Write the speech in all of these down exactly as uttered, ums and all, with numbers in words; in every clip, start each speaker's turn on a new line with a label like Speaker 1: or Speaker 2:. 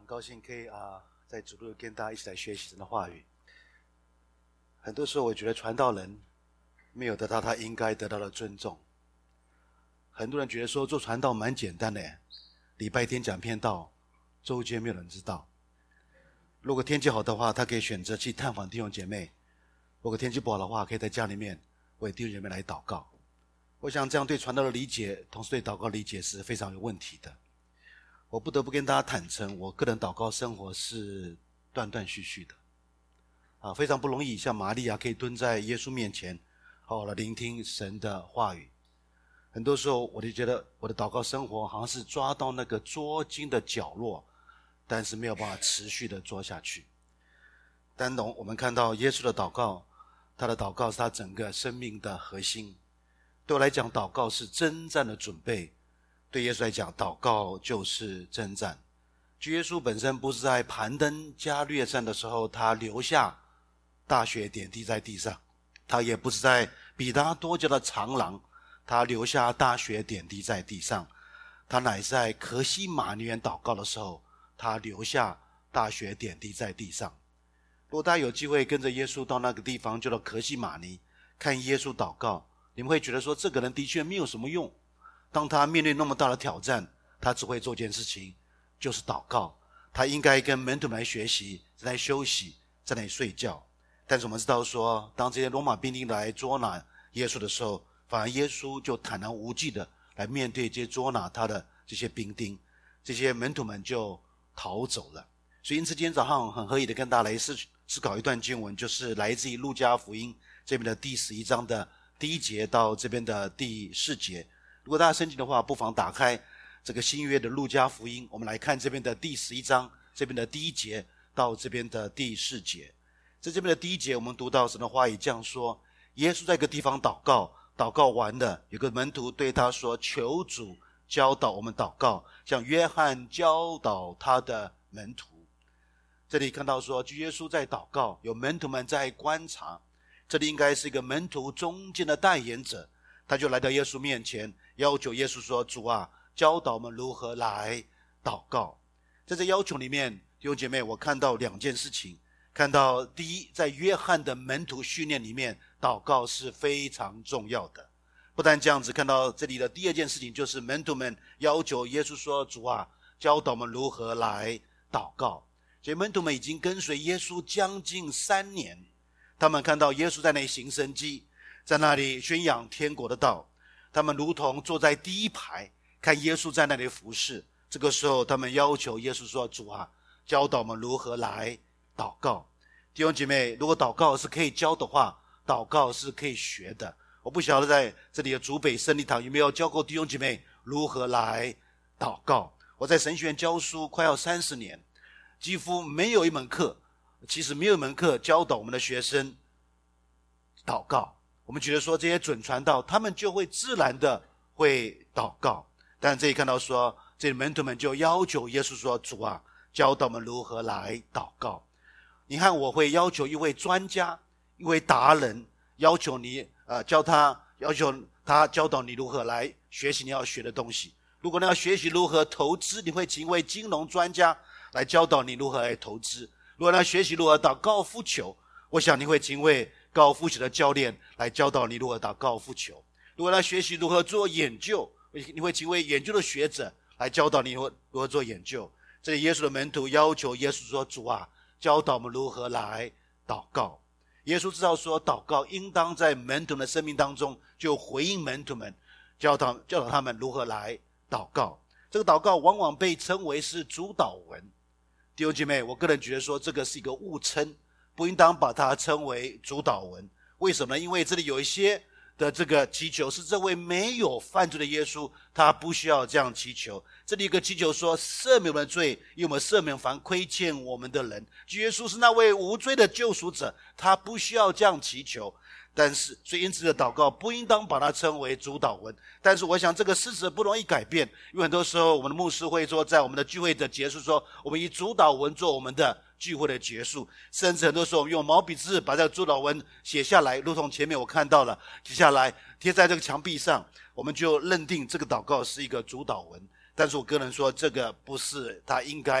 Speaker 1: 很高兴可以啊，在主路跟大家一起来学习神的话语。很多时候我觉得传道人没有得到他应该得到的尊重。很多人觉得说做传道蛮简单的，礼拜天讲篇道，周间没有人知道。如果天气好的话，他可以选择去探访弟兄姐妹；如果天气不好的话，可以在家里面为弟兄姐妹来祷告。我想这样对传道的理解，同时对祷告的理解是非常有问题的。我不得不跟大家坦诚，我个人祷告生活是断断续续的啊，非常不容易。像玛利亚可以蹲在耶稣面前，好好的聆听神的话语。很多时候我就觉得我的祷告生活好像是抓到那个捉襟的角落，但是没有办法持续的做下去。但我们看到耶稣的祷告，他的祷告是他整个生命的核心。对我来讲，祷告是征战的准备。对耶稣来讲，祷告就是征战。就耶稣本身不是在攀登加略山的时候，他留下大血点滴在地上；他也不是在彼拉多家的长廊，他留下大血点滴在地上。他乃是在客西马尼园祷告的时候，他留下大血点滴在地上。如果大家有机会跟着耶稣到那个地方，就到客西马尼看耶稣祷告，你们会觉得说这个人的确没有什么用。当他面对那么大的挑战，他只会做一件事情，就是祷告。他应该跟门徒们来学习，在那里休息，在那里睡觉。但是我们知道说，当这些罗马兵丁来捉拿耶稣的时候，反而耶稣就坦然无惧的来面对这些捉拿他的这些兵丁，这些门徒们就逃走了。所以因此今天早上很合意的跟大家来思思考一段经文，就是来自于路加福音这边的第十一章的第一节到这边的第四节。如果大家申请的话，不妨打开这个新约的路加福音，我们来看这边的第十一章这边的第一节到这边的第四节。在这边的第一节，我们读到神的话语这样说：耶稣在一个地方祷告，祷告完了，有个门徒对他说，求主教导我们祷告，像约翰教导他的门徒。这里看到说，就耶稣在祷告，有门徒们在观察，这里应该是一个门徒中间的代言者，他就来到耶稣面前，要求耶稣说，主啊，教导我们如何来祷告。在这要求里面，弟兄姐妹，我看到两件事情。看到第一，在约翰的门徒训练里面，祷告是非常重要的。不但这样子，看到这里的第二件事情，就是门徒们要求耶稣说，主啊，教导我们如何来祷告。所以门徒们已经跟随耶稣将近三年，他们看到耶稣在那里行神迹，在那里宣扬天国的道，他们如同坐在第一排看耶稣在那里服侍。这个时候他们要求耶稣说，主啊，教导我们如何来祷告。弟兄姐妹，如果祷告是可以教的话，祷告是可以学的。我不晓得在这里的竹北圣礼堂有没有教过弟兄姐妹如何来祷告。我在神学院教书快要三十年，几乎没有一门课，其实没有一门课教导我们的学生祷告。我们觉得说这些准传道他们就会自然的会祷告，但这里看到说，这门徒们就要求耶稣说，主啊，教导我们如何来祷告。你看，我会要求一位专家，一位达人，要求你呃教他要求他教导你如何来学习你要学的东西。如果你要学习如何投资，你会请一位金融专家来教导你如何来投资。如果你要学习如何打高尔夫球，我想你会请一位高尔夫球的教练来教导你如何打高尔夫球。如果要学习如何做研究，你会请一位研究的学者来教导你如何做研究。这里耶稣的门徒要求耶稣说，主啊，教导我们如何来祷告。耶稣知道说，祷告应当在门徒的生命当中就回应门徒们，教导教导他们如何来祷告。这个祷告往往被称为是主祷文。弟兄姐妹，我个人觉得说这个是一个误称，不应当把它称为主祷文。为什么呢？因为这里有一些的这个祈求是这位没有犯罪的耶稣，他不需要这样祈求。这里一个祈求说，赦免我们的罪，因为我们赦免凡亏欠我们的人。耶稣是那位无罪的救赎者，他不需要这样祈求。但是所以因此的祷告不应当把它称为主祷文。但是我想这个事实不容易改变，因为很多时候我们的牧师会说，在我们的聚会的结束说，我们以主祷文做我们的聚会的结束，甚至很多时候我们用毛笔字把这个主祷文写下来，如同前面我看到了写下来贴在这个墙壁上，我们就认定这个祷告是一个主祷文。但是我个人说，这个不是他应该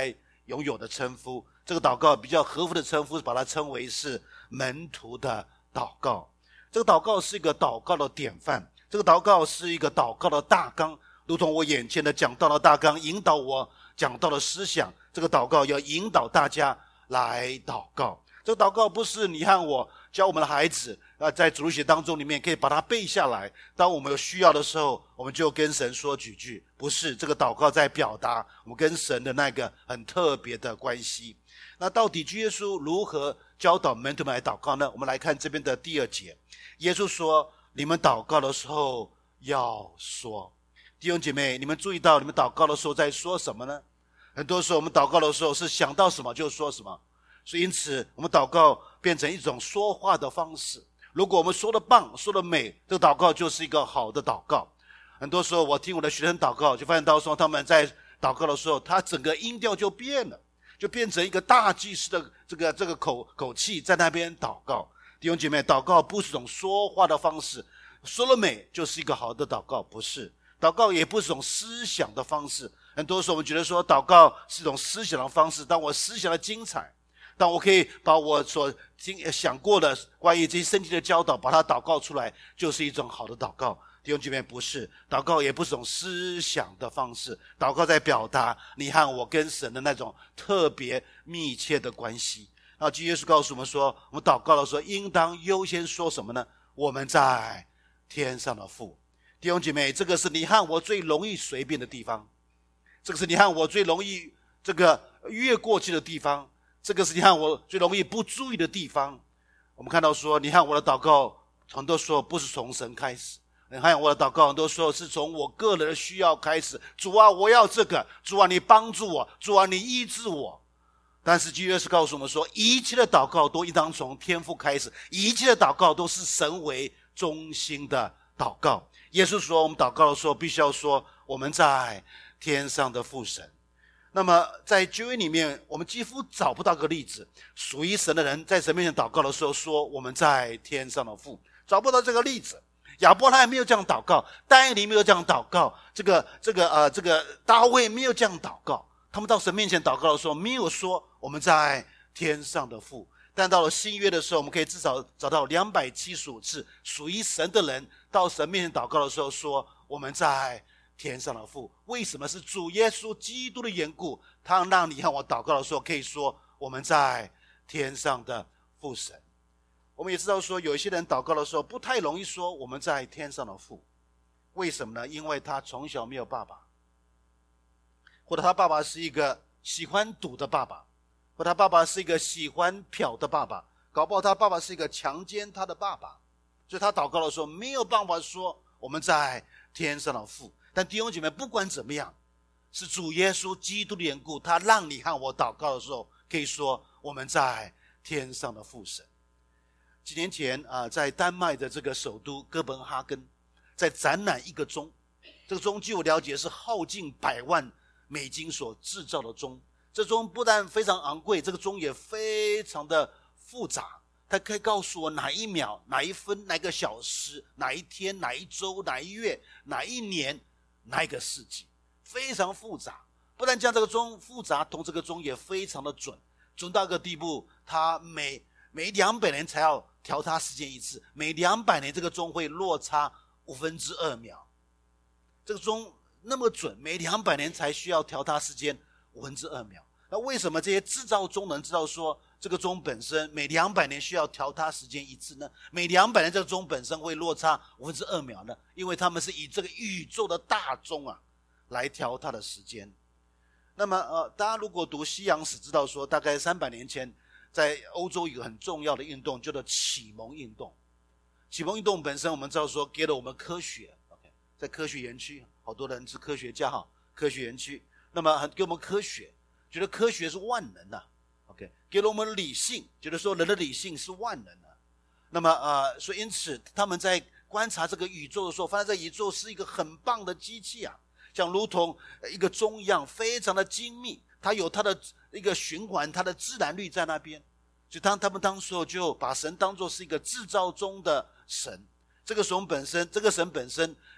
Speaker 1: 拥有的称呼。这个祷告比较合乎的称呼，把它称为是门徒的祷告。这个祷告是一个祷告的典范，这个祷告是一个祷告的大纲，如同我眼前的讲道的大纲引导我讲道的思想，这个祷告要引导大家来祷告。这个祷告不是你和我教我们的孩子呃，在主日学当中里面可以把它背下来，当我们有需要的时候我们就跟神说几句，不是，这个祷告在表达我们跟神的那个很特别的关系。那到底主耶稣如何教导门徒们来祷告呢？我们来看这边的第二节，耶稣说，你们祷告的时候要说。弟兄姐妹，你们注意到你们祷告的时候在说什么呢？很多时候我们祷告的时候是想到什么就说什么，所以因此我们祷告变成一种说话的方式。如果我们说得棒，说得美，这个祷告就是一个好的祷告。很多时候我听我的学生祷告，就发现到说他们在祷告的时候，他整个音调就变了，就变成一个大祭司的这个这个口口气在那边祷告。弟兄姐妹，祷告不是一种说话的方式，说了美就是一个好的祷告，不是。祷告也不是一种思想的方式，很多时候我们觉得说祷告是一种思想的方式，当我思想的精彩，当我可以把我所经想过的关于这些圣经的教导把它祷告出来，就是一种好的祷告。弟兄姐妹，不是，祷告也不是一种思想的方式，祷告在表达你和我跟神的那种特别密切的关系。然后基督耶稣告诉我们说，我们祷告的时候应当优先说什么呢？我们在天上的父。弟兄姐妹，这个是你和我最容易随便的地方，这个是你和我最容易这个越过去的地方，这个是你和我最容易不注意的地方。我们看到说，你和我的祷告很多时候不是从神开始，你和我的祷告很多时候是从我个人的需要开始。主啊，我要这个，主啊，你帮助我，主啊，你医治我。但是基督耶稣告诉我们说，一切的祷告都应当从天父开始，一切的祷告都是神为中心的祷告。耶稣说，我们祷告的时候必须要说我们在天上的父神。那么在旧约里面，我们几乎找不到个例子，属于神的人在神面前祷告的时候说我们在天上的父，找不到这个例子。亚伯拉罕没有这样祷告，但以理没有这样祷告，这个这个呃这个大卫没有这样祷告。他们到神面前祷告的时候，没有说我们在天上的父。但到了新约的时候，我们可以至少找到两百七十五次属于神的人到神面前祷告的时候说我们在天上的父。为什么？是主耶稣基督的缘故，他让你和我祷告的时候可以说我们在天上的父神。我们也知道说，有一些人祷告的时候不太容易说我们在天上的父。为什么呢？因为他从小没有爸爸，或者他爸爸是一个喜欢赌的爸爸，或他爸爸是一个喜欢嫖的爸爸，搞不好他爸爸是一个强奸他的爸爸，所以他祷告的时候没有办法说我们在天上的父。但弟兄姐妹，不管怎么样，是主耶稣基督的缘故，他让你和我祷告的时候可以说我们在天上的父神。几年前啊，在丹麦的这个首都哥本哈根，在展览一个钟，这个钟据我了解是耗尽百万美金所制造的钟。这钟不但非常昂贵，这个钟也非常的复杂，它可以告诉我哪一秒、哪一分、哪个小时、哪一天、哪一周、哪一月、哪一年、哪一个世纪，非常复杂。不但这样，这个钟复杂，同这个钟也非常的准，准到一个地步，它每每两百年才要调它时间一次，每两百年这个钟会落差五分之二秒。这个钟那么准，每两百年才需要调它时间五分之二秒。那为什么这些制造钟能知道说这个钟本身每两百年需要调它时间一次呢？每两百年这个钟本身会落差五分之二秒呢？因为他们是以这个宇宙的大钟啊来调它的时间。那么呃，大家如果读西洋史知道说，大概三百年前在欧洲有个很重要的运动叫做启蒙运动。启蒙运动本身我们知道说给了我们科学， okay， 在科学园区好多人是科学家哈，科学园区，那么给我们科学，觉得科学是万能的， OK， 给了我们理性，觉得说人的理性是万能的。那么呃，所以因此他们在观察这个宇宙的时候，发现这宇宙是一个很棒的机器啊，像如同一个钟一样，非常的精密，它有它的一个循环，它的自然律在那边。所以当他们当时候就把神当作是一个制造中的神。这个神本身，这个神本身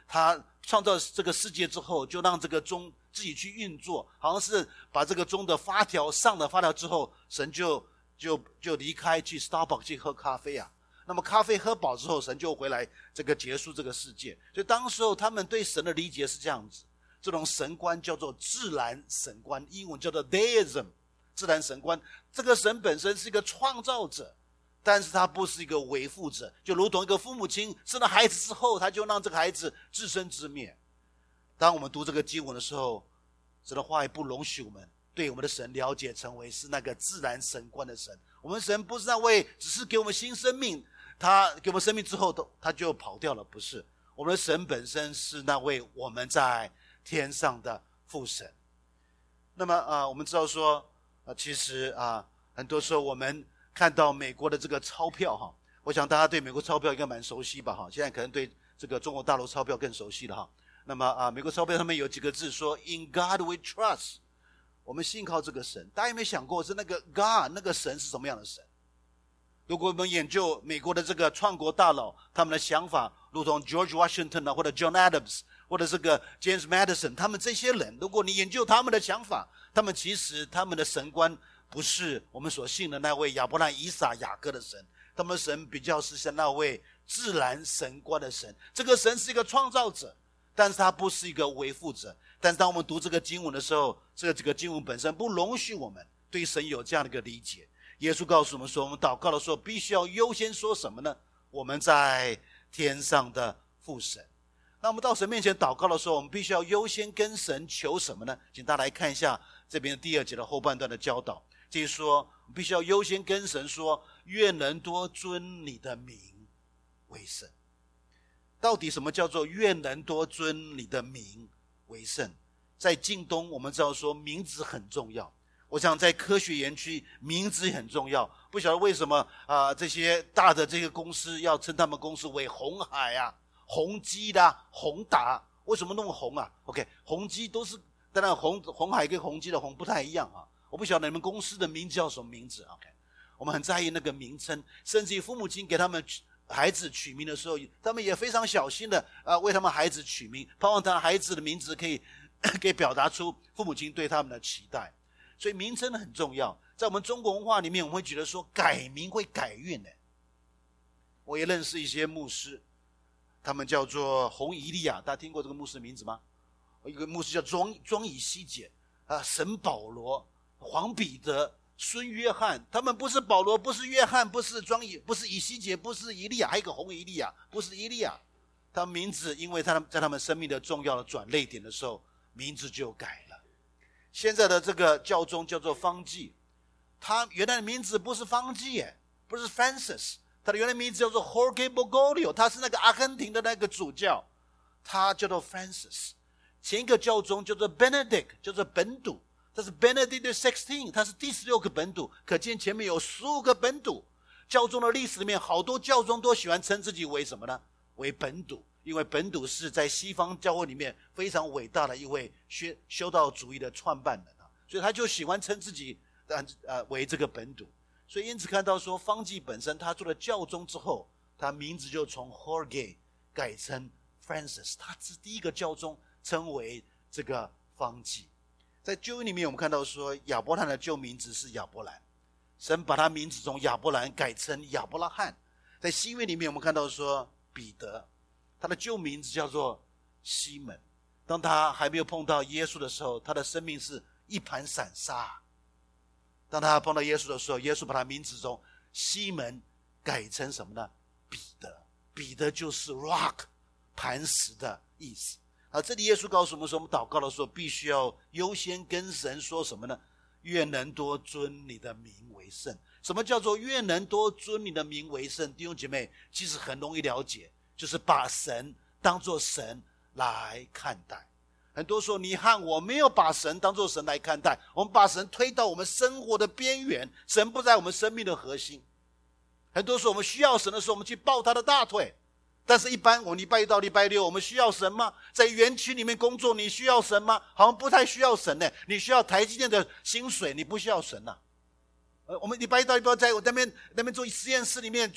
Speaker 1: 他创造这个世界之后，就让这个钟自己去运作，好像是把这个钟的发条上了发条之后，神就就就离开去 Starbucks 去喝咖啡啊。那么咖啡喝饱之后，神就回来这个结束这个世界。所以当时候他们对神的理解是这样子，这种神观叫做自然神观，英文叫做 Deism， 自然神观。这个神本身是一个创造者，但是他不是一个维护者，就如同一个父母亲生了孩子之后，他就让这个孩子自生自灭。当我们读这个经文的时候，神的话语不容许我们对我们的神了解成为是那个自然神观的神。我们神不是那位只是给我们新生命，他给我们生命之后他就跑掉了，不是。我们的神本身是那位我们在天上的父神。那么啊、呃，我们知道说啊、呃，其实啊、呃，很多时候我们看到美国的这个钞票哈，我想大家对美国钞票应该蛮熟悉吧哈，现在可能对这个中国大陆钞票更熟悉了哈。那么啊，美国钞票上面有几个字说 "In God we trust"， 我们信靠这个神。大家有没有想过是那个 God 那个神是什么样的神？如果我们研究美国的这个创国大佬他们的想法，如同 George Washington 啊，或者 John Adams， 或者这个 James Madison， 他们这些人，如果你研究他们的想法，他们其实他们的神观不是我们所信的那位亚伯拉罕、以撒、雅各的神，他们的神比较是像那位自然神观的神。这个神是一个创造者，但是他不是一个维护者。但是当我们读这个经文的时候，这个这个经文本身不容许我们对神有这样的一个理解。耶稣告诉我们说，我们祷告的时候必须要优先说什么呢？我们在天上的父神。那我们到神面前祷告的时候，我们必须要优先跟神求什么呢？请大家来看一下这边第二节的后半段的教导。就是说我们必须要优先跟神说，愿人多尊你的名为圣。到底什么叫做愿人多尊你的名为圣？在近东我们知道说名字很重要，我想在科学园区名字很重要。不晓得为什么啊、呃，这些大的这个公司要称他们公司为鸿海啊、宏基啦、宏达，为什么那么红啊 ？OK， 宏基都是，当然鸿鸿海跟宏基的鸿不太一样啊。我不晓得你们公司的名字叫什么名字 ？OK， 我们很在意那个名称，甚至于父母亲给他们孩子取名的时候，他们也非常小心的啊、呃，为他们孩子取名，盼望他孩子的名字可以可以表达出父母亲对他们的期待。所以名称很重要。在我们中国文化里面，我们会觉得说改名会改运的。我也认识一些牧师，他们叫做洪以利亚，大家听过这个牧师的名字吗？一个牧师叫庄庄以西结啊，沈保罗、黄彼得、孙约翰，他们不是保罗，不是约翰，不是庄以，不是以西结，不是以利亚，还有一个洪以利亚，不是以利亚。他们名字因为他们在他们生命的重要的转捩点的时候，名字就改了。现在的这个教宗叫做方济，他原来的名字不是方济耶，不是 Francis， 他的原来名字叫做 Jorge Bergoglio， 他是那个阿根廷的那个主教，他叫做 Francis。前一个教宗叫做 Benedict， 叫做本笃，他是 Benedict the sixteenth， 他是第十六个本笃，可见前面有十五个本笃。教宗的历史里面，好多教宗都喜欢称自己为什么呢？为本笃。因为本笃是在西方教会里面非常伟大的一位修道主义的创办人，所以他就喜欢称自己呃为这个本笃。所以因此看到说方济本身他做了教宗之后，他名字就从 Jorge 改成 Francis， 他是第一个教宗称为这个方济。在旧约里面我们看到说亚伯兰的旧名字是亚伯兰，神把他名字从亚伯兰改成亚伯拉罕。在新约里面我们看到说彼得，他的旧名字叫做西门。当他还没有碰到耶稣的时候，他的生命是一盘散沙。当他碰到耶稣的时候，耶稣把他名字从西门改成什么呢？彼得。彼得就是 rock， 磐石的意思。啊，这里耶稣告诉我们说，我们祷告的时候必须要优先跟神说什么呢？愿人多尊你的名为圣。什么叫做愿人多尊你的名为圣？弟兄姐妹，其实很容易了解，就是把神当作神来看待。很多时候你和我没有把神当作神来看待，我们把神推到我们生活的边缘，神不在我们生命的核心。很多时候我们需要神的时候，我们去抱他的大腿。但是一般我们礼拜一到礼拜六我们需要神吗？在园区里面工作你需要神吗？好像不太需要神呢。你需要台积电的薪水，你不需要神啊。呃，我们礼拜一到礼拜六在我那边那边做实验室里面做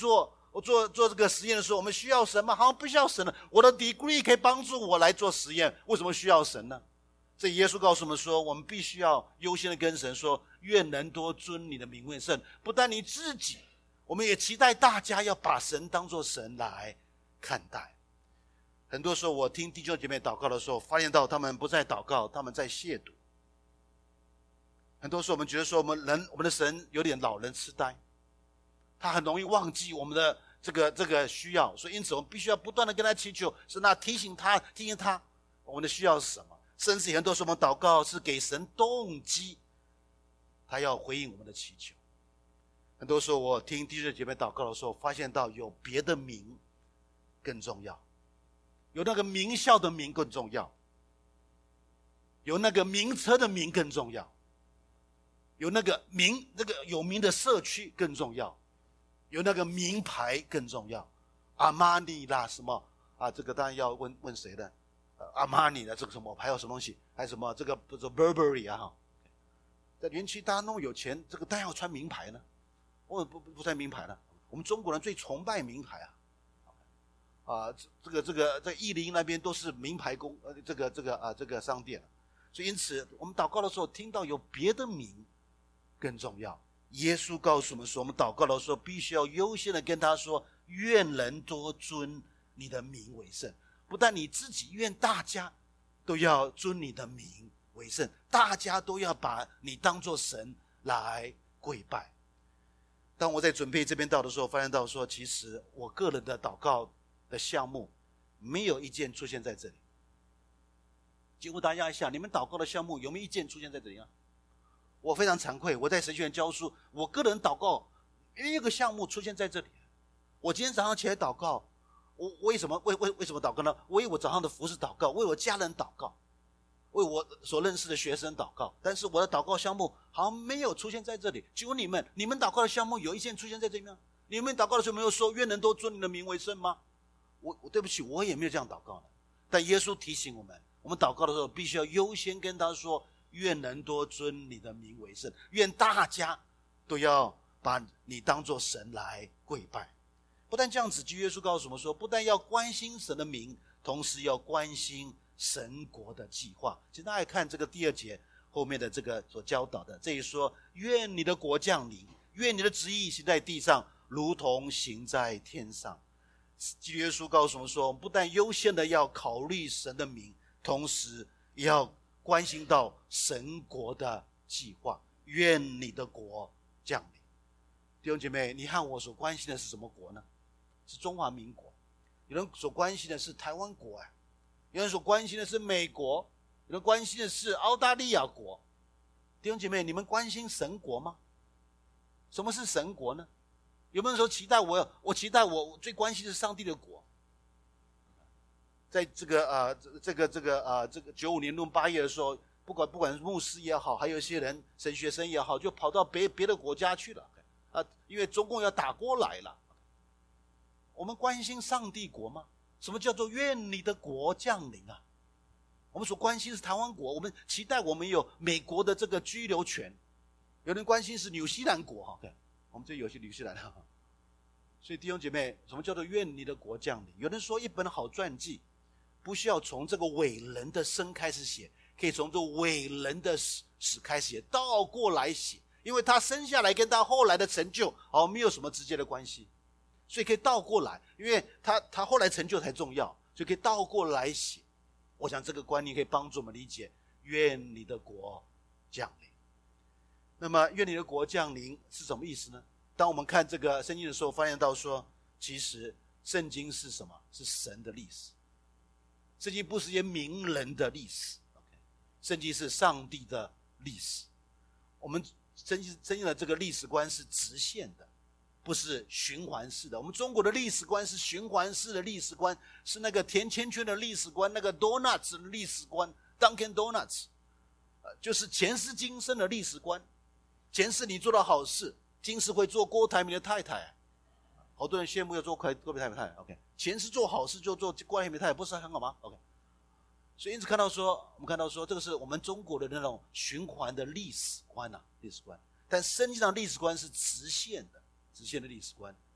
Speaker 1: 我做做这个实验的时候，我们需要神吗？好像不需要神了。我的 degree 可以帮助我来做实验，为什么需要神呢？这耶稣告诉我们说，我们必须要优先的跟神说，愿人多尊你的名为圣。不但你自己，我们也期待大家要把神当作神来看待。很多时候我听弟兄姐妹祷告的时候，发现到他们不在祷告，他们在亵渎。很多时候我们觉得说，我们人我们的神有点老人痴呆，他很容易忘记我们的这个这个需要，所以因此我们必须要不断的跟他祈求，是那提醒他提醒他我们的需要是什么。甚至很多时候我们祷告是给神动机，他要回应我们的祈求。很多时候我听弟兄姐妹祷告的时候，发现到有别的名更重要，有那个名校的名更重要，有那个名车的名更重要，有那个名那个有名的社区更重要，有那个名牌更重要，阿玛尼啦什么啊，这个当然要问问谁的，阿玛尼的这个什么，还有什么东西，还有什么这个不是 Burberry 啊，在园区大家那么有钱，这个当然要穿名牌呢，我不不不穿名牌呢？我们中国人最崇拜名牌啊，啊，这个这个在义林那边都是名牌工，呃，这个这个啊这个商店，所以因此我们祷告的时候听到有别的名更重要。耶稣告诉我们说，我们祷告的时候必须要优先的跟他说，愿人多尊你的名为圣。不但你自己，愿大家都要尊你的名为圣，大家都要把你当作神来跪拜。当我在准备这边道的时候，发现到说，其实我个人的祷告的项目没有一件出现在这里。请问大家一下，你们祷告的项目有没有一件出现在这里啊？我非常惭愧，我在神学院教书，我个人祷告没有一个项目出现在这里。我今天早上起来祷告，我为什么为为为什么祷告呢？为我早上的服事祷告，为我家人祷告，为我所认识的学生祷告。但是我的祷告项目好像没有出现在这里。请问你们，你们祷告的项目有一件出现在这里吗？你们祷告的时候没有说愿人都尊你的名为圣吗？我我对不起，我也没有这样祷告呢。但耶稣提醒我们，我们祷告的时候必须要优先跟他说，愿人多尊你的名为圣，愿大家都要把你当作神来跪拜。不但这样子，耶稣告诉我们说，不但要关心神的名，同时要关心神国的计划。其实大家看这个第二节后面的这个所教导的，这一说，愿你的国降临，愿你的旨意行在地上，如同行在天上。耶稣告诉我们说，不但优先的要考虑神的名，同时也要关心到神国的计划。愿你的国降临。弟兄姐妹，你和我所关心的是什么国呢？是中华民国。有人所关心的是台湾国啊，有人所关心的是美国，有人关心的是澳大利亚国。弟兄姐妹，你们关心神国吗？什么是神国呢？有没有人说期待我我期待我最关心的是上帝的国？在这个呃这个这个呃这个九五年论八月的时候，不管不管是牧师也好，还有一些人神学生也好，就跑到别别的国家去了啊，因为中共要打过来了。我们关心上帝国吗？什么叫做愿你的国降临啊？我们所关心是台湾国，我们期待我们有美国的这个居留权。有人关心是纽西兰国哈，我们这有些纽西兰哈。所以弟兄姐妹，什么叫做愿你的国降临？有人说一本好传记不需要从这个伟人的生开始写，可以从这伟人的史史开始写，倒过来写，因为他生下来跟他后来的成就哦没有什么直接的关系，所以可以倒过来，因为他他后来成就才重要，所以可以倒过来写。我想这个观念可以帮助我们理解愿你的国降临。那么愿你的国降临是什么意思呢？当我们看这个圣经的时候，发现到说，其实圣经是什么？是神的历史。圣经不是一些名人的历史，圣经是上帝的历史。我们圣经圣经的这个历史观是直线的，不是循环式的。我们中国的历史观是循环式的历史观，是那个甜甜圈的历史观，那个 donuts 的历史观 Dunkin Donuts， 就是前世今生的历史观。前世你做了好事，今世会做郭台铭的太太，好多人羡慕要做郭台铭太太。OK， 前世做好事就做郭台铭太太，不是很好吗 ？OK， 所以因此看到说，我们看到说，这个是我们中国的那种循环的历史观啊，历史观。但圣经上历史观是直线的，直线的历史观。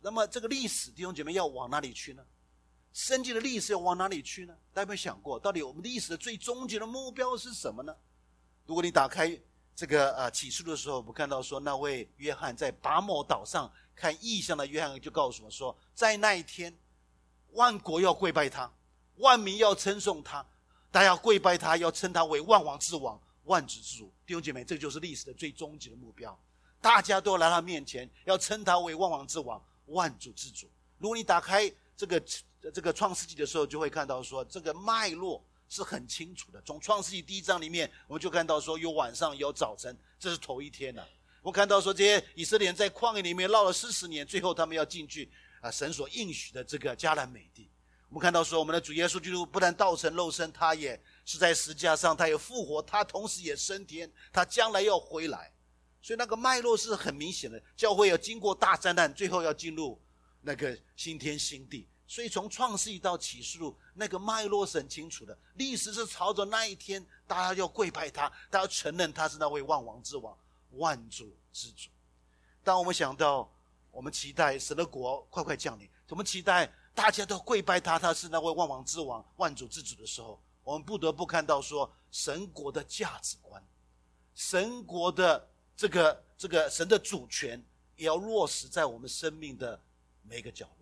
Speaker 1: 那么这个历史弟兄姐妹要往哪里去呢？圣经的历史要往哪里去呢？大家有没有想过，到底我们历史的最终极的目标是什么呢？如果你打开这个呃启示录的时候，我们看到说那位约翰在拔摩岛上看异象的约翰就告诉我说，在那一天万国要跪拜他，万民要称颂他，大家要跪拜他，要称他为万王之王，万主之主。弟兄姐妹，这就是历史的最终极的目标，大家都来他面前，要称他为万王之王，万主之主。如果你打开这个这个创世纪的时候，就会看到说这个脉络是很清楚的。从创世纪第一章里面，我们就看到说有晚上有早晨，这是头一天了、啊。我们看到说这些以色列人在旷野里面绕了四十年，最后他们要进去啊神所应许的这个迦南美地。我们看到说我们的主耶稣基督不但道成肉身，他也是在十字架上，他也复活，他同时也升天，他将来要回来。所以那个脉络是很明显的，教会要经过大灾难，最后要进入那个新天新地。所以从创世纪到启示录，那个脉络是很清楚的，历史是朝着那一天大家要跪拜他，大家要承认他是那位万王之王，万主之主。当我们想到我们期待神的国快快降临，我们期待大家都跪拜他，他是那位万王之王，万主之主的时候，我们不得不看到说神国的价值观，神国的这个这个神的主权也要落实在我们生命的每一个角落。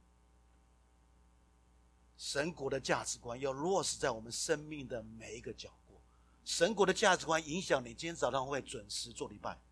Speaker 1: 神国的价值观要落实在我们生命的每一个角落。神国的价值观影响你今天早上会准时做礼拜，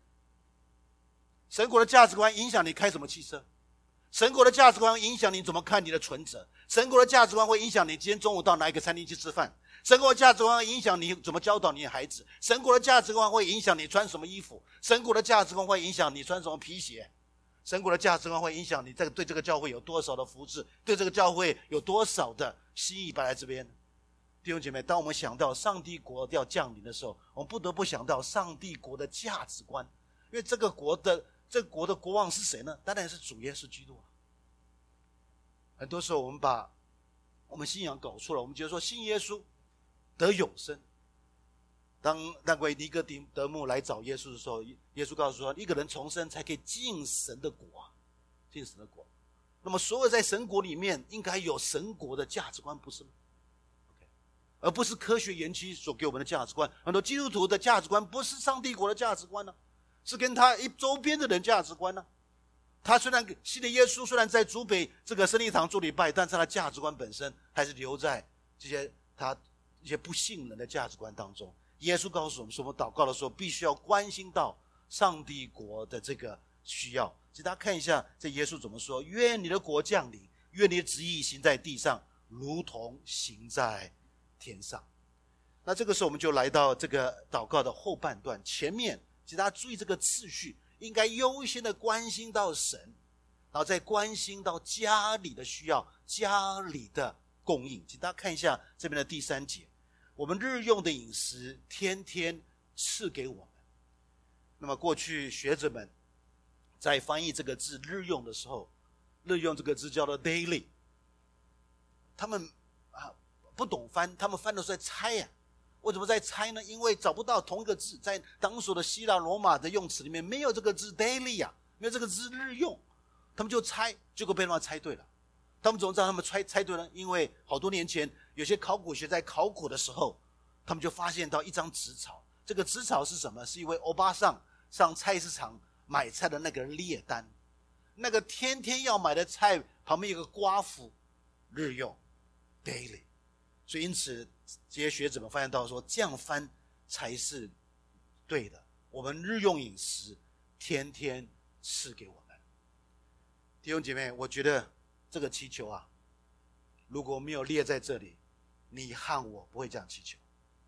Speaker 1: 神国的价值观影响你开什么汽车，神国的价值观影响你怎么看你的存折，神国的价值观会影响你今天中午到哪一个餐厅去吃饭，神国的价值观会影响你怎么教导你的孩子，神国的价值观会影响你穿什么衣服，神国的价值观会影响你穿什么皮鞋，神国的价值观会影响你对这个教会有多少的福祉，对这个教会有多少的心意摆在这边。弟兄姐妹，当我们想到上帝国要降临的时候，我们不得不想到上帝国的价值观，因为这个国的这个国的国王是谁呢？当然是主耶稣基督啊。很多时候我们把我们信仰搞错了，我们觉得说信耶稣得永生。当那位尼哥底德慕来找耶稣的时候，耶稣告诉说，一个人重生才可以进神的国啊，进神的国。那么所有在神国里面应该有神国的价值观，不是吗？ Okay. 而不是科学园区所给我们的价值观。很多基督徒的价值观不是上帝国的价值观呢、啊，是跟他一周边的人价值观呢、啊。他虽然信的耶稣，虽然在主北这个圣礼堂做礼拜，但是他的价值观本身还是留在这些他一些不信人的价值观当中。耶稣告诉我们说，我们祷告的时候必须要关心到上帝国的这个需要。其实大家看一下这耶稣怎么说，愿你的国降临，愿你的旨意行在地上如同行在天上。那这个时候我们就来到这个祷告的后半段，前面其实大家注意这个次序，应该优先的关心到神，然后再关心到家里的需要，家里的供应。请大家看一下这边的第三节，我们日用的饮食天天赐给我们。那么过去学者们在翻译这个字日用的时候，日用这个字叫做 daily， 他们啊不懂翻，他们翻的是在猜啊。为什么在猜呢？因为找不到同一个字，在当时的希腊罗马的用词里面没有这个字 daily 啊，没有这个字日用，他们就猜，结果被他们猜对了。他们怎么知道他们猜猜对呢？因为好多年前有些考古学在考古的时候，他们就发现到一张纸草，这个纸草是什么？是一位欧巴桑上菜市场买菜的那个列单，那个天天要买的菜旁边有个刮符，日用 daily。 所以因此这些学者们发现到说，这样翻才是对的，我们日用饮食天天赐给我们。弟兄姐妹，我觉得这个祈求啊，如果没有列在这里，你和我不会这样祈求。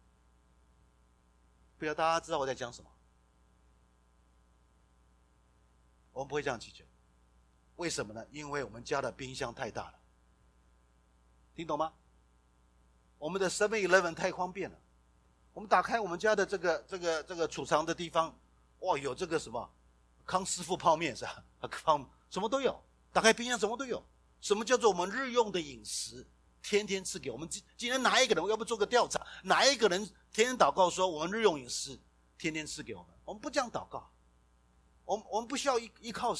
Speaker 1: 不知道大家知道我在讲什么？我们不会这样祈求，为什么呢？因为我们家的冰箱太大了，听懂吗？我们的 seven eleven 太方便了，我们打开我们家的这个这个这个储藏的地方，哇，有这个什么康师傅泡面是吧？康什么都有，打开冰箱什么都有。什么叫做我们日用的饮食天天赐给我们？今天哪一个人，要不做个调查，哪一个人天天祷告说我们日用饮食天天赐给我们？我们不这样祷告，我们我们不需要依依靠神，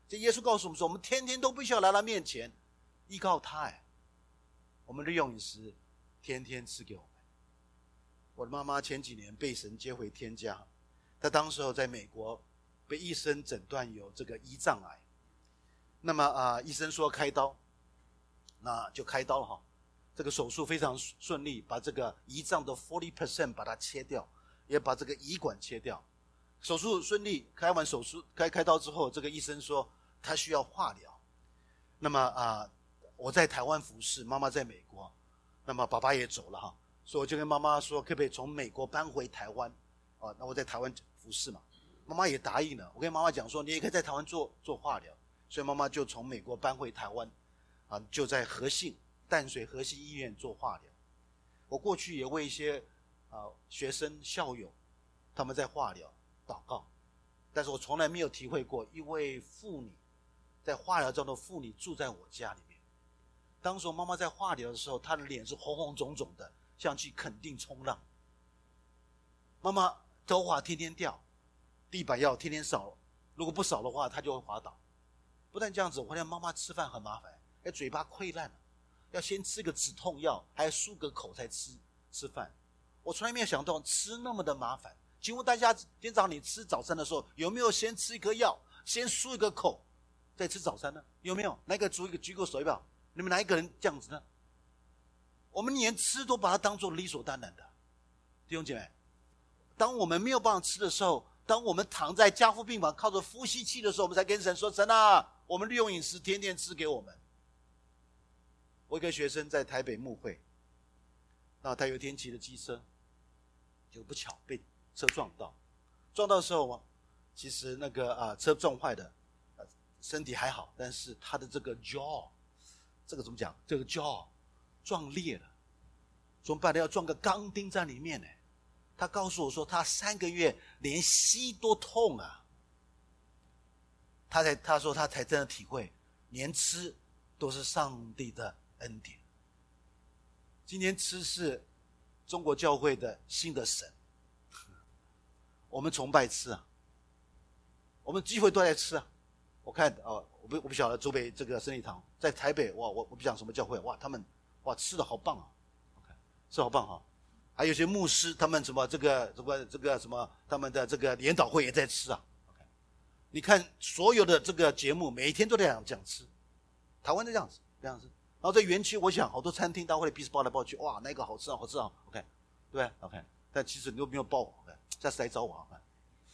Speaker 1: 这耶稣告诉我们说，我们天天都必须要来他面前依靠他。哎，我们日用饮食天天赐给我们。我的妈妈前几年被神接回天家，她当时候在美国被医生诊断有这个胰脏癌，那么啊、呃，医生说开刀，那就开刀了哈。这个手术非常顺利，把这个胰脏的 百分之四十 把它切掉，也把这个胰管切掉。手术顺利，开完手术开开刀之后，这个医生说他需要化疗。那么啊、呃，我在台湾服侍，妈妈在美国，那么爸爸也走了哈，所以我就跟妈妈说，可不可以从美国搬回台湾？啊，那我在台湾服侍嘛，妈妈也答应了。我跟妈妈讲说，你也可以在台湾做做化疗，所以妈妈就从美国搬回台湾，啊，就在和信淡水和信医院做化疗。我过去也为一些啊学生校友他们在化疗祷告，但是我从来没有体会过一位妇女在化疗中的妇女住在我家里面。当时我妈妈在化疗的时候，她的脸是红红肿肿的，像去垦丁冲浪。妈妈头发天天掉，地板要天天扫，如果不扫的话，她就会滑倒。不但这样子，我发现妈妈吃饭很麻烦，要嘴巴溃烂了，要先吃个止痛药，还要漱个口才吃吃饭。我从来没有想到吃那么的麻烦。请问大家，今天早上你吃早餐的时候，有没有先吃一颗药，先漱一个口，再吃早餐呢？有没有？哪一个举一个举个手一表？你们哪一个人这样子呢？我们连吃都把它当作理所当然的。弟兄姐妹，当我们没有办法吃的时候，当我们躺在加护病房靠着呼吸器的时候，我们才跟神说，神啊，我们利用饮食天天吃给我们。我一个学生在台北牧会，那他有一天骑着机车，就不巧被车撞到，撞到的时候，其实那个啊车撞坏的，身体还好，但是他的这个 jaw， 这个怎么讲？这个 jaw 撞裂了，怎么办呢？要撞个钢钉在里面呢。他告诉我说，他三个月连吸都痛啊。他才他说他才真的体会，连吃都是上帝的恩典。今天吃是中国教会的新的神。我们崇拜吃啊，我们机会都在吃啊。我看哦，我不我不晓得周北这个生理堂在台北，哇，我我不讲什么教会，哇，他们哇吃的好棒啊， OK， 吃好棒哈、啊。还有一些牧师，他们什么这个这个这个什么，他们的这个研讨会也在吃啊。OK， 你看所有的这个节目，每一天都在讲讲吃，台湾就这样子这样子。然后在园区，我想好多餐厅大会彼此抱来抱去，哇，那个好吃啊，好吃啊 ，OK， 对 ，OK， 但其实你都没有抱我。OK，下次来找我啊！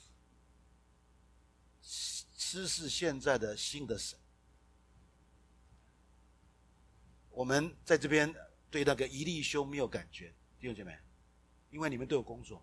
Speaker 1: 吃是现在的新的神。我们在这边对那个一例休没有感觉，弟兄姐妹，因为你们都有工作，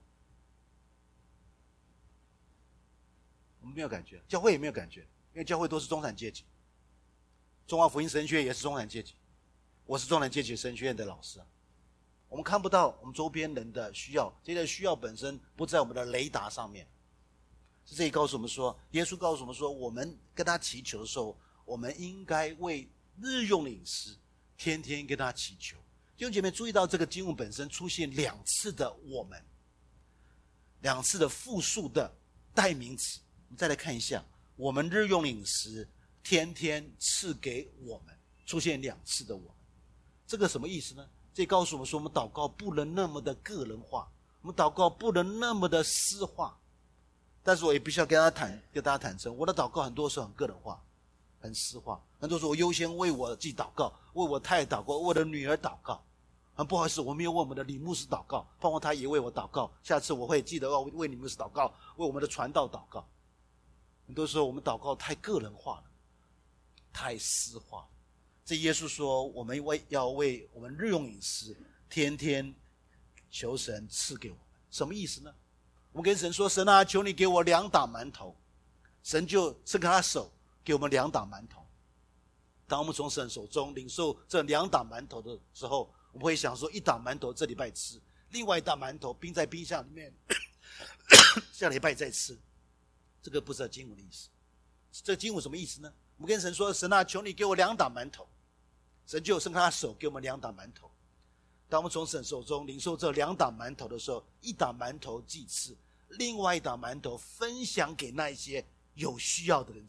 Speaker 1: 我们没有感觉，教会也没有感觉，因为教会都是中产阶级。中华福音神学院也是中产阶级，我是中产阶级神学院的老师啊。我们看不到我们周边人的需要，这些需要本身不在我们的雷达上面。是这里告诉我们说，耶稣告诉我们说，我们跟他祈求的时候，我们应该为日用的饮食天天跟他祈求。弟兄姐妹，注意到这个经文本身出现两次的我们，两次的复数的代名词。我们再来看一下，我们日用饮食天天赐给我们，出现两次的我们，这个什么意思呢？这告诉我们说，我们祷告不能那么的个人化，我们祷告不能那么的私化。但是我也必须要跟大家坦跟大家坦诚，我的祷告很多时候很个人化，很私化。很多时候我优先为我自己祷告，为我太太祷告，为我的女儿祷告。很不好意思，我没有为我们的李牧师祷告，盼望他也为我祷告。下次我会记得要为李牧师祷告，为我们的传道祷告。很多时候我们祷告太个人化了，太私化了。这耶稣说，我们为要为我们日用饮食天天求神赐给我们，什么意思呢？我们跟神说，神啊，求你给我两打馒头，神就伸开他手给我们两打馒头。当我们从神手中领受这两打馒头的时候，我们会想说，一打馒头这礼拜吃，另外一打馒头冰在冰箱里面下礼拜再吃。这个不是经文的意思。这个经文什么意思呢？我们跟神说，神啊，求你给我两打馒头，神就伸开他手给我们两打馒头。当我们从神手中领受这两打馒头的时候，一打馒头祭祀，另外一打馒头分享给那一些有需要的人吃，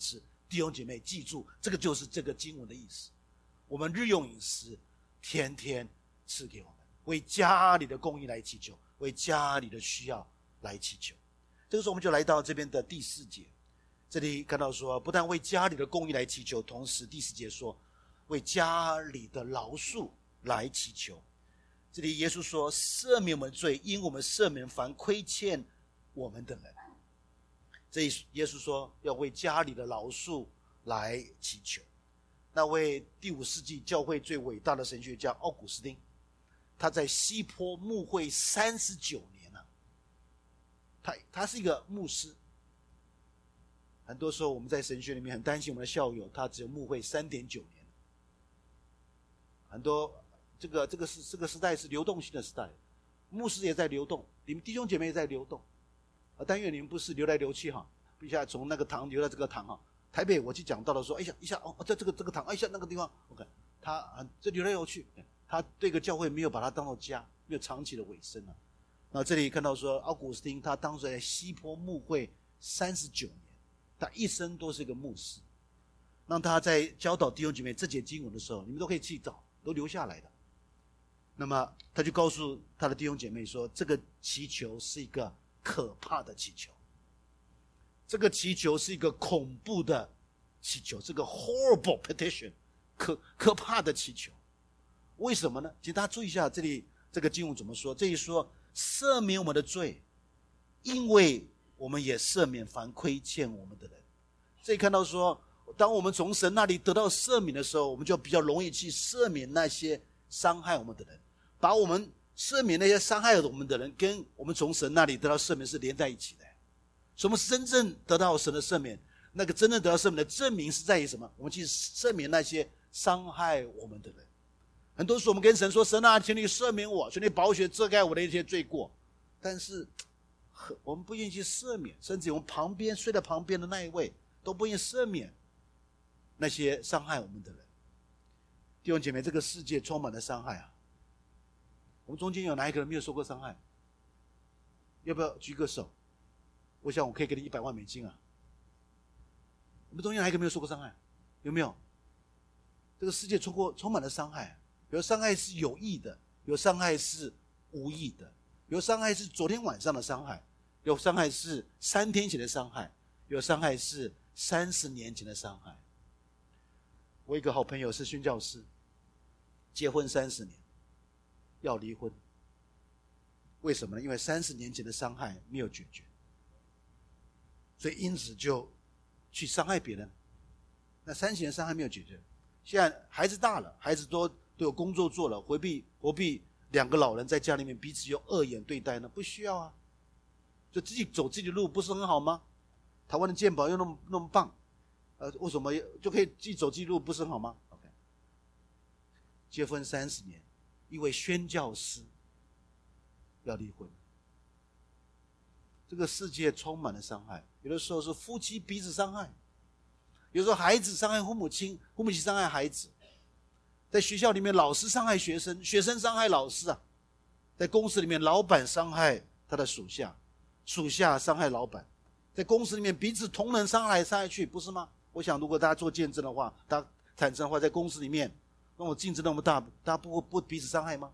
Speaker 1: 弟兄姐妹记住，这个就是这个经文的意思。我们日用饮食天天赐给我们，为家里的供应来祈求，为家里的需要来祈求。这个时候我们就来到这边的第四节，这里看到说，不但为家里的供应来祈求，同时第四节说为家里的饶恕来祈求。这里耶稣说，赦免我们罪，因我们赦免凡亏欠我们的人。这里耶稣说要为家里的饶恕来祈求。那位第五世纪教会最伟大的神学家奥古斯丁，他在西坡牧会三十九年了、啊、他他是一个牧师。很多时候我们在神学里面很担心我们的校友，他只有牧会 三点九年。很多这个这个是这个时代是流动性的时代，牧师也在流动，你们弟兄姐妹也在流动。啊，但愿你们不是流来流去哈，一下从那个堂流到这个堂哈。台北我去讲到了说，哎呀，一下哦，在这个这个堂，哎一下那个地方 ，OK， 他啊这流来流去，他对个教会没有把它当作家，没有长期的委身啊。那这里看到说，奥古斯丁他当时在西坡牧会三十九年，他一生都是一个牧师。让他在教导弟兄姐妹这节经文的时候，你们都可以去找，都留下来的。那么他就告诉他的弟兄姐妹说，这个祈求是一个可怕的祈求，这个祈求是一个恐怖的祈求，这个 horrible petition， 可可怕的祈求。为什么呢？请大家注意一下，这里这个经文怎么说？这里说赦免我们的罪，因为我们也赦免凡亏欠我们的人。这里看到说，当我们从神那里得到赦免的时候，我们就比较容易去赦免那些伤害我们的人，把我们赦免那些伤害我们的人跟我们从神那里得到赦免是连在一起的。所以我们真正得到神的赦免，那个真正得到赦免的证明是在于什么？我们去赦免那些伤害我们的人。很多时候我们跟神说，神啊，请你赦免我，请你宝血遮盖我的一些罪过，但是我们不愿意去赦免，甚至我们旁边睡在旁边的那一位都不愿意赦免那些伤害我们的人。弟兄姐妹，这个世界充满了伤害啊！我们中间有哪一个人没有受过伤害？要不要举个手？我想我可以给你一百万美金啊！我们中间哪一个没有受过伤害？有没有？这个世界充过充满了伤害，有伤害是有意的，有伤害是无意的，有伤害是昨天晚上的伤害，有伤害是三天前的伤害，有伤害是三十年前的伤害。我一个好朋友是宣教师，结婚三十年，要离婚。为什么呢？因为三十年前的伤害没有解决，所以因此就去伤害别人。那三十年伤害没有解决，现在孩子大了，孩子都都有工作做了，何必何必两个老人在家里面彼此用恶眼对待呢？不需要啊，就自己走自己的路，不是很好吗？台湾的健保又那么那么棒，呃，为什么就可以自己走自己的路，不是很好吗 ？OK， 结婚三十年，一位宣教师要离婚。这个世界充满了伤害，有的时候是夫妻彼此伤害，有时候孩子伤害父母亲，父母亲伤害孩子，在学校里面老师伤害学生，学生伤害老师啊，在公司里面老板伤害他的属下，属下伤害老板，在公司里面彼此同仁伤害来伤害去，不是吗？我想如果大家做见证的话，大家产生的话，在公司里面那么竞争那么大，大家不不彼此伤害吗？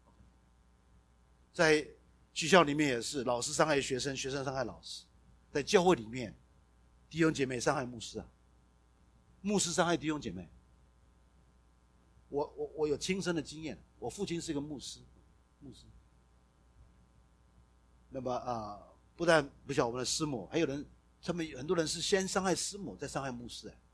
Speaker 1: 在学校里面也是，老师伤害学生，学生伤害老师。在教会里面，弟兄姐妹伤害牧师啊，牧师伤害弟兄姐妹。我我我有亲身的经验，我父亲是一个牧师，牧师。那么啊、呃，不但不晓得我们的师母，还有人，他们很多人是先伤害师母，再伤害牧师。哎，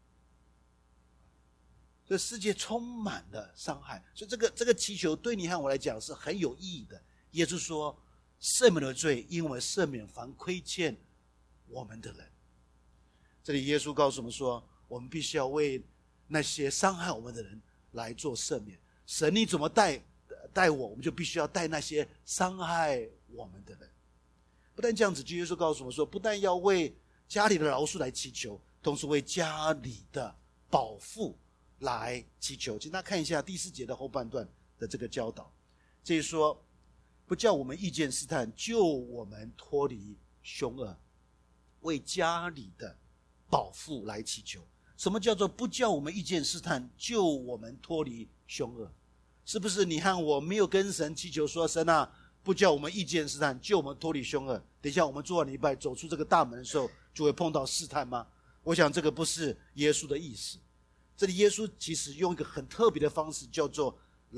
Speaker 1: 这世界充满了伤害，所以这个这个祈求对你和我来讲是很有意义的。耶稣说，赦免的罪，因为赦免凡亏欠我们的人。这里耶稣告诉我们说，我们必须要为那些伤害我们的人来做赦免。神你怎么待待我，我们就必须要待那些伤害我们的人。不但这样子，耶稣告诉我们说，不但要为家里的饶恕来祈求，同时为家里的保护来祈求。请大家看一下第四节的后半段的这个教导，这里说，不叫我们遇见试探，救我们脱离凶恶，为家里的保护来祈求。 什么叫做不叫我们遇见试探，救我们脱离凶恶？是不是你和我没有跟神祈求说，神啊，不叫我们遇见试探，救我们脱离凶恶？等一下我们做完礼拜走出这个大门的时候，就会碰到试探吗？我想这个不是耶稣的意思。这里耶稣其实用一个很特别的方式，叫做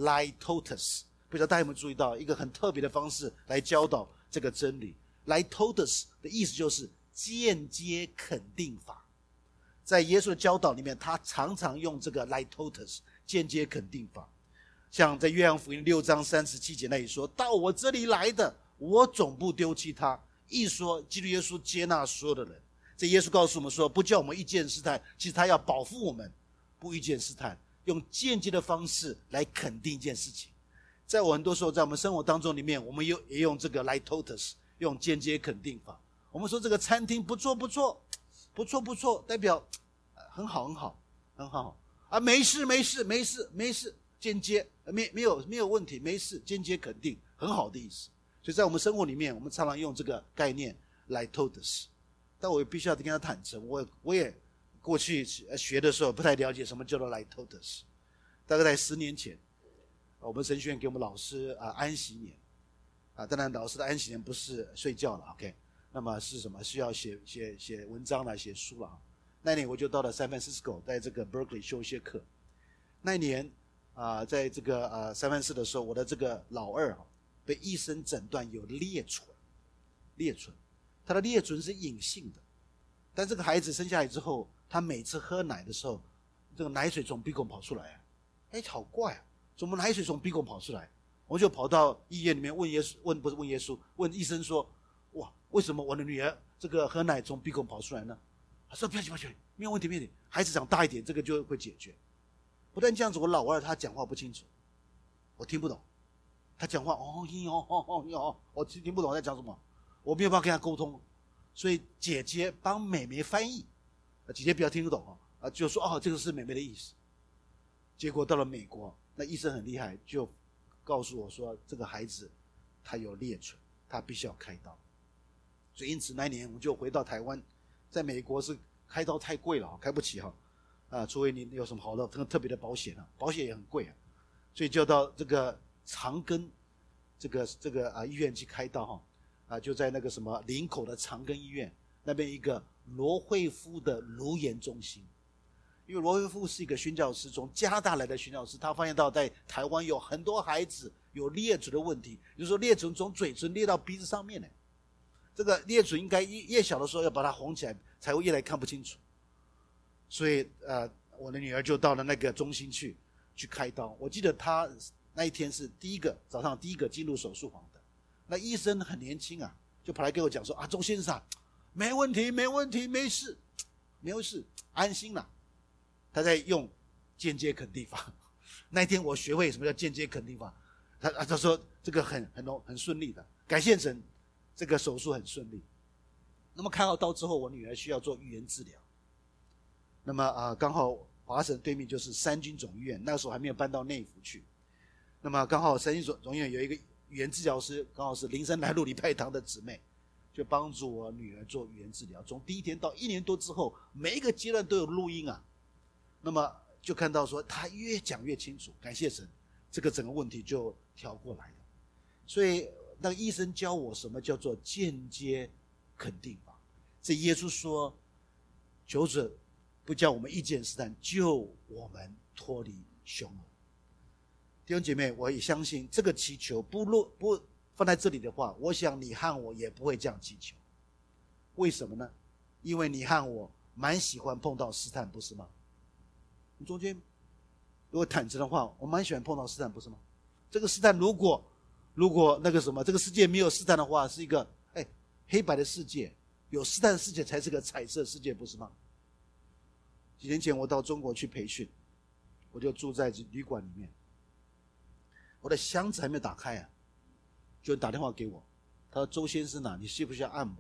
Speaker 1: Litotes， 不知道大家有没有注意到一个很特别的方式来教导这个真理。Litotes 的意思就是间接肯定法。在耶稣的教导里面，他常常用这个 Litotes 间接肯定法。像在约翰福音六章三十七节那里说，到我这里来的，我总不丢弃他。一说基督耶稣接纳所有的人。这耶稣告诉我们说，不叫我们遇见试探，其实他要保护我们不遇见试探，用间接的方式来肯定一件事情。在我很多时候在我们生活当中里面，我们也用这个 Litotes， 用间接肯定法。我们说这个餐厅不错不错不错不错，代表很好很好很好啊，没事没事没事没事，间接没没有没有问题，没事，间接肯定很好的意思。所以在我们生活里面，我们常常用这个概念 Litotes。但我也必须要跟他坦诚，我我也过去学的时候不太了解什么叫做 Litotes。大概在十年前，我们神学院给我们老师啊安息年啊，当然老师的安息年不是睡觉了 ，OK， 那么是什么？是要写写写文章了，写书了。那一年我就到了 San Francisco， 在这个 Berkeley 修一些课。那一年啊，在这个呃三藩市的时候，我的这个老二啊被医生诊断有裂唇，裂唇。他的裂唇是隐性的，但这个孩子生下来之后，他每次喝奶的时候，这个奶水从鼻孔跑出来，哎，好怪啊！怎么奶水从鼻孔跑出来？我就跑到医院里面问耶稣，问不是问耶稣，问医生说：哇，为什么我的女儿这个喝奶从鼻孔跑出来呢？他说：不要紧，不要紧，没有问题，没有问题，孩子长大一点，这个就会解决。不但这样子，我老二他讲话不清楚，我听不懂，他讲话哦咦哦哦哦哦，我听听不懂他在讲什么。我没有办法跟他沟通，所以姐姐帮妹妹翻译，姐姐比较听得懂啊，就说哦这个是妹妹的意思。结果到了美国，那医生很厉害，就告诉我说这个孩子他有裂唇，他必须要开刀。所以因此那一年我们就回到台湾，在美国是开刀太贵了，开不起哈，啊，除非你有什么好的特别的保险啊，保险也很贵啊，所以就到这个长庚这个这个啊医院去开刀哈。啊，就在那个什么林口的长庚医院那边一个罗惠夫的颅炎中心，因为罗惠夫是一个宣教师，从加拿大来的宣教师，他发现到在台湾有很多孩子有裂唇的问题，比如说裂唇从嘴唇裂到鼻子上面呢，这个裂唇应该越小的时候要把它红起来，才会越来看不清楚。所以呃，我的女儿就到了那个中心去去开刀。我记得她那一天是第一个早上第一个进入手术房的。那医生很年轻啊，就跑来跟我讲说啊，周先生，没问题，没问题，没事，没有事，安心啦。他在用间接肯定法。那一天我学会什么叫间接肯定法，他他说这个很很很顺利的，感谢神，这个手术很顺利。那么开好刀之后，我女儿需要做语言治疗。那么啊、呃，刚好华神对面就是三军总医院，那时候还没有搬到内湖去。那么刚好三军总医院有一个语言治疗师，刚好是林森南路礼拜堂的姊妹，就帮助我女儿做语言治疗。从第一天到一年多之后，每一个阶段都有录音啊。那么就看到说她越讲越清楚，感谢神，这个整个问题就调过来了。所以那个医生教我什么叫做间接肯定法。这耶稣说，求主不叫我们遇见试探，救我们脱离凶恶。弟兄姐妹，我也相信这个祈求不落不放在这里的话，我想你和我也不会这样祈求。为什么呢？因为你和我蛮喜欢碰到试探，不是吗？你中间如果坦诚的话，我蛮喜欢碰到试探，不是吗？这个试探如果如果那个什么，这个世界没有试探的话，是一个哎黑白的世界，有试探的世界才是个彩色世界，不是吗？几年前我到中国去培训，我就住在旅馆里面。我的箱子还没有打开啊，就打电话给我，他说：“周先生啊，你需不需要按摩？”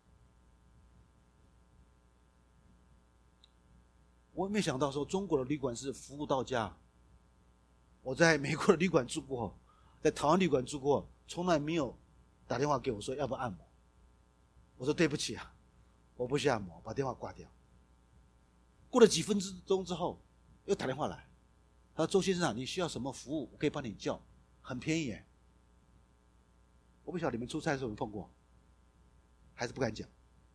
Speaker 1: 我没有想到说中国的旅馆是服务到家。我在美国的旅馆住过，在台湾旅馆住过，从来没有打电话给我说要不要按摩。我说对不起啊，我不需要按摩，把电话挂掉。 过了几分钟之后，又打电话来，他说：“周先生啊，你需要什么服务？我可以帮你叫，很便宜耶。”我不晓得你们出差的时候有没有碰过，还是不敢讲。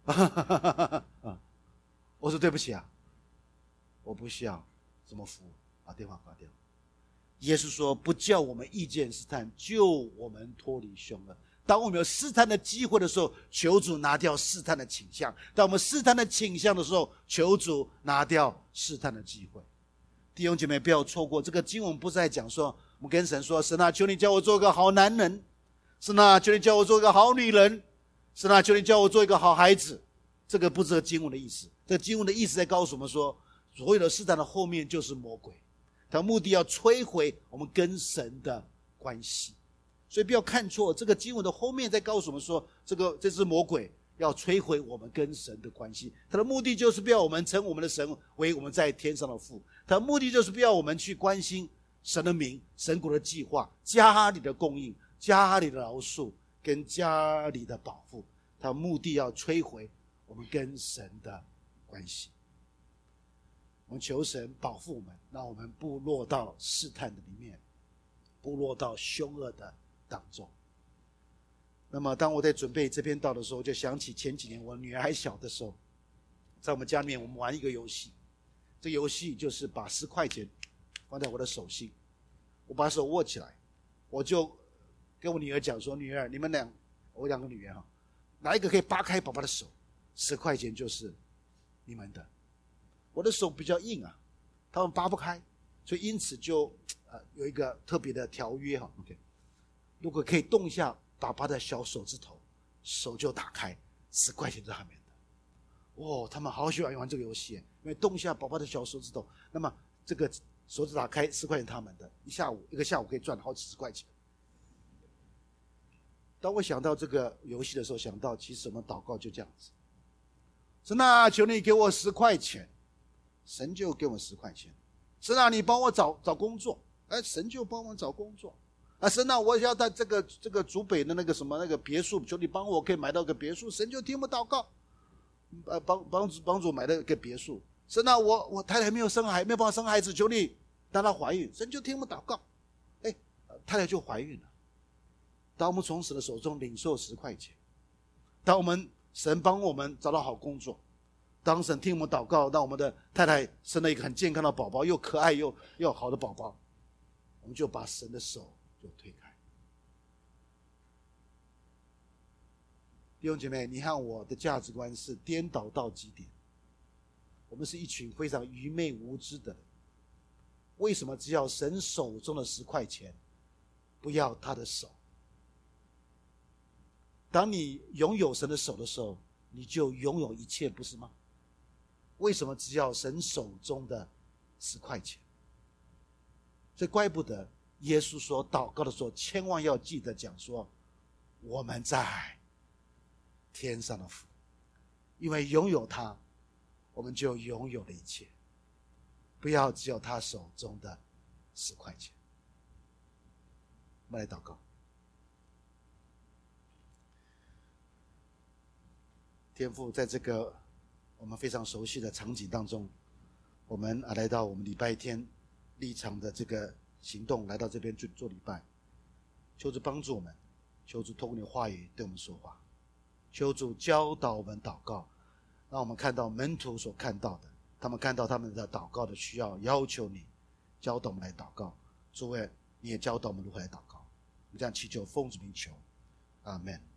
Speaker 1: 我说对不起啊，我不需要什么服务，把电话挂掉。耶稣说：“不叫我们遇见试探，救我们脱离凶恶。”当我们有试探的机会的时候，求主拿掉试探的倾向；当我们试探的倾向的时候，求主拿掉试探的机会。弟兄姐妹，不要错过这个经文，不是在讲说我们跟神说：“神啊，求你叫我做一个好男人；神啊，求你叫我做一个好女人；神啊，求你叫我做一个好孩子。”这个不是这个经文的意思。这个经文的意思在告诉我们说，所有的试探的后面就是魔鬼，他目的要摧毁我们跟神的关系。所以不要看错，这个经文的后面在告诉我们说，这个这是魔鬼要摧毁我们跟神的关系。他的目的就是不要我们称我们的神为我们在天上的父，他的目的就是不要我们去关心神的名、神国的计划、家里的供应、家里的饶恕跟家里的保护。他的目的要摧毁我们跟神的关系。我们求神保护我们，让我们不落到试探的里面，不落到凶恶的当中。那么当我在准备这篇道的时候，我就想起前几年我女儿还小的时候，在我们家里面我们玩一个游戏，这个游戏就是把十块钱放在我的手心，我把手握起来，我就跟我女儿讲说：“女儿，你们两，我两个女儿哈，哪一个可以扒开爸爸的手，十块钱就是你们的。”我的手比较硬啊，他们扒不开，所以因此就呃有一个特别的条约哈 ，OK， 如果可以动一下爸爸的小手指头，手就打开，十块钱是他们的。哦，他们好喜欢玩这个游戏，因为动一下爸爸的小手指头，那么这个手指打开，十块钱他们的，一下午一个下午可以赚好几十块钱。当我想到这个游戏的时候，想到其实我们祷告就这样子，神啊，求你给我十块钱。神就给我十块钱，神啊，你帮我找找工作，哎，神就帮我找工作，啊，神啊，我要在这个这个竹北的那个什么那个别墅，求你帮我可以买到个别墅，神就听我祷告，呃，帮帮助帮助买到个别墅，神啊，我我太太没有生孩，没有办法生孩子，求你让她怀孕，神就听我祷告，哎，太太就怀孕了。当我们从神的手中领受十块钱，当我们神帮我们找到好工作。当神听我们祷告，让我们的太太生了一个很健康的宝宝，又可爱又又好的宝宝，我们就把神的手就推开。弟兄姐妹，你和我的价值观是颠倒到极点，我们是一群非常愚昧无知的人。为什么只要神手中的十块钱，不要他的手？当你拥有神的手的时候，你就拥有一切，不是吗？为什么只要神手中的十块钱？所以怪不得耶稣说祷告的时候千万要记得讲说我们在天上的父，因为拥有他我们就拥有了一切，不要只有他手中的十块钱。我们来祷告。天父，在这个我们非常熟悉的场景当中，我们啊来到我们礼拜天立场的这个行动，来到这边做做礼拜，求主帮助我们，求主透过你的话语对我们说话，求主教导我们祷告，让我们看到门徒所看到的，他们看到他们的祷告的需要，要求你教导我们来祷告。诸位，你也教导我们如何来祷告。我们这样祈求奉主名求，阿们。